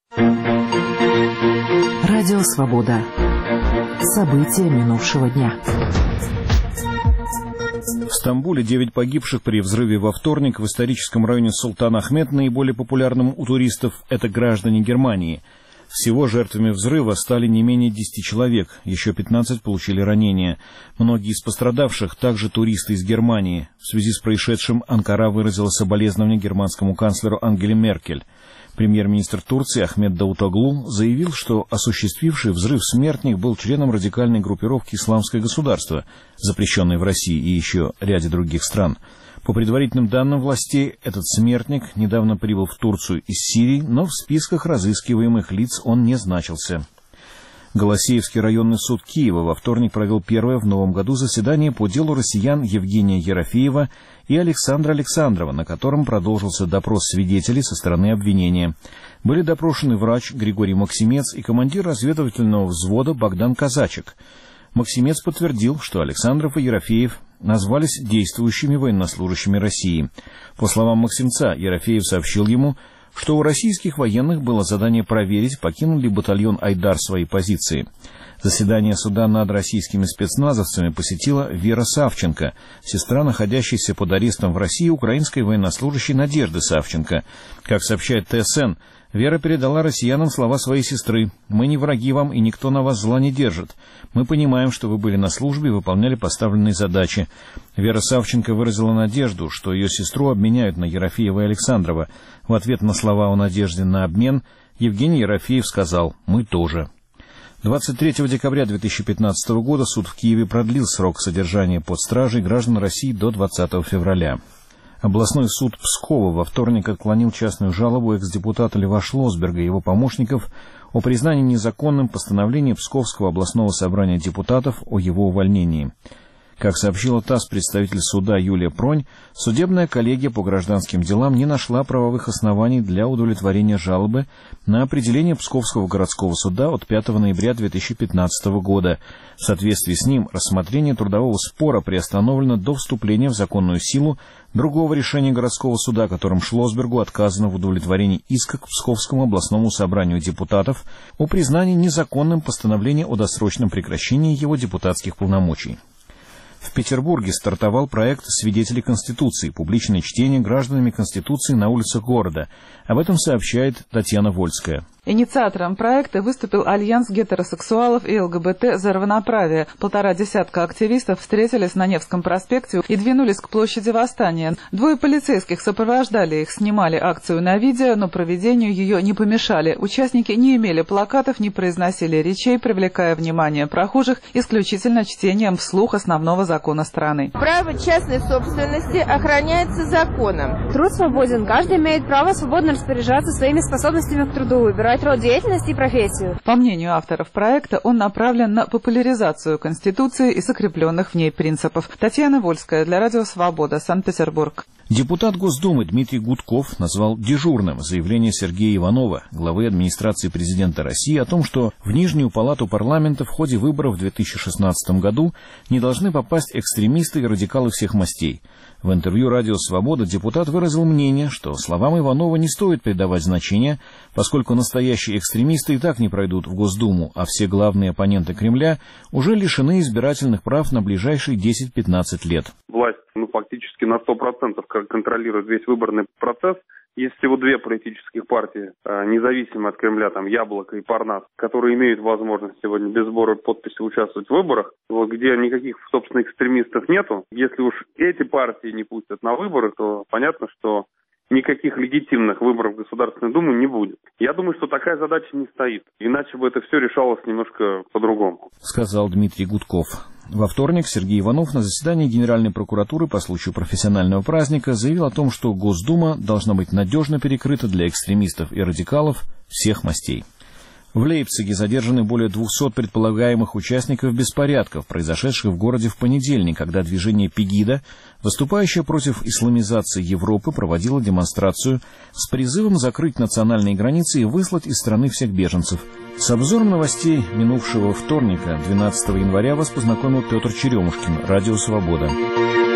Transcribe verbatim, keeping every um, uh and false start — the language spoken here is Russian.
Радио «Свобода». События минувшего дня. В Стамбуле девять погибших при взрыве во вторник в историческом районе Султан Ахмед, наиболее популярным у туристов, это граждане Германии. Всего жертвами взрыва стали не менее десяти человек, еще пятнадцать получили ранения. Многие из пострадавших также туристы из Германии. В связи с происшедшим Анкара выразила соболезнования германскому канцлеру Ангеле Меркель. Премьер-министр Турции Ахмед Давутоглу заявил, что осуществивший взрыв смертник был членом радикальной группировки «Исламское государство», запрещенной в России и еще ряде других стран. По предварительным данным властей, этот смертник недавно прибыл в Турцию из Сирии, но в списках разыскиваемых лиц он не значился. Голосеевский районный суд Киева во вторник провел первое в новом году заседание по делу россиян Евгения Ерофеева и Александра Александрова, на котором продолжился допрос свидетелей со стороны обвинения. Были допрошены врач Григорий Максимец и командир разведывательного взвода Богдан Казачек. Максимец подтвердил, что Александров и Ерофеев назвались действующими военнослужащими России. По словам Максимца, Ерофеев сообщил ему, что у российских военных было задание проверить, покинул ли батальон «Айдар» свои позиции. Заседание суда над российскими спецназовцами посетила Вера Савченко, сестра находящейся под арестом в России украинской военнослужащей Надежды Савченко. Как сообщает ТСН, Вера передала россиянам слова своей сестры: «Мы не враги вам, и никто на вас зла не держит. Мы понимаем, что вы были на службе и выполняли поставленные задачи». Вера Савченко выразила надежду, что ее сестру обменяют на Ерофеева и Александрова. В ответ на слова о надежде на обмен Евгений Ерофеев сказал: «Мы тоже». двадцать третьего декабря две тысячи пятнадцатого года суд в Киеве продлил срок содержания под стражей граждан России до двадцатого февраля. Областной суд Пскова во вторник отклонил частную жалобу экс-депутата Льва Шлосберга и его помощников о признании незаконным постановления Псковского областного собрания депутатов о его увольнении. Как сообщила ТАСС представитель суда Юлия Пронь, судебная коллегия по гражданским делам не нашла правовых оснований для удовлетворения жалобы на определение Псковского городского суда от пятого ноября две тысячи пятнадцатого года. В соответствии с ним рассмотрение трудового спора приостановлено до вступления в законную силу другого решения городского суда, которым Шлосбергу отказано в удовлетворении иска к Псковскому областному собранию депутатов о признании незаконным постановления о досрочном прекращении его депутатских полномочий. В Петербурге стартовал проект «Свидетели Конституции» — публичное чтение гражданами Конституции на улицах города. Об этом сообщает Татьяна Вольская. Инициатором проекта выступил Альянс гетеросексуалов и ЛГБТ за равноправие. Полтора десятка активистов встретились на Невском проспекте и двинулись к площади Восстания. Двое полицейских сопровождали их, снимали акцию на видео, но проведению ее не помешали. Участники не имели плакатов, не произносили речей, привлекая внимание прохожих исключительно чтением вслух основного закона страны. Право частной собственности охраняется законом. Труд свободен. Каждый имеет право свободно распоряжаться своими способностями к труду, выбирать род деятельности и профессию. По мнению авторов проекта, он направлен на популяризацию Конституции и закрепленных в ней принципов. Татьяна Вольская для Радио «Свобода», Санкт-Петербург. Депутат Госдумы Дмитрий Гудков назвал дежурным заявление Сергея Иванова, главы администрации президента России, о том, что в Нижнюю палату парламента в ходе выборов в две тысячи шестнадцатом году не должны попасть экстремисты и радикалы всех мастей. В интервью «Радио Свобода» депутат выразил мнение, что словам Иванова не стоит придавать значения, поскольку настоящие экстремисты и так не пройдут в Госдуму, а все главные оппоненты Кремля уже лишены избирательных прав на ближайшие десять-пятнадцать лет. Власть ну, фактически на сто процентов контролирует весь выборный процесс. Есть всего две политических партии, независимо от Кремля, там Яблоко и Парнас, которые имеют возможность сегодня без сбора подписей участвовать в выборах, вот, где никаких, собственно, экстремистов нету. Если уж эти партии не пустят на выборы, то понятно, что никаких легитимных выборов в Государственную Думу не будет. Я думаю, что такая задача не стоит. Иначе бы это все решалось немножко по-другому. Сказал Дмитрий Гудков. Во вторник Сергей Иванов на заседании Генеральной прокуратуры по случаю профессионального праздника заявил о том, что Госдума должна быть надежно перекрыта для экстремистов и радикалов всех мастей. В Лейпциге задержаны более двухсот предполагаемых участников беспорядков, произошедших в городе в понедельник, когда движение Пегида, выступающее против исламизации Европы, проводило демонстрацию с призывом закрыть национальные границы и выслать из страны всех беженцев. С обзором новостей минувшего вторника, двенадцатого января, вас познакомил Петр Черемушкин, Радио «Свобода».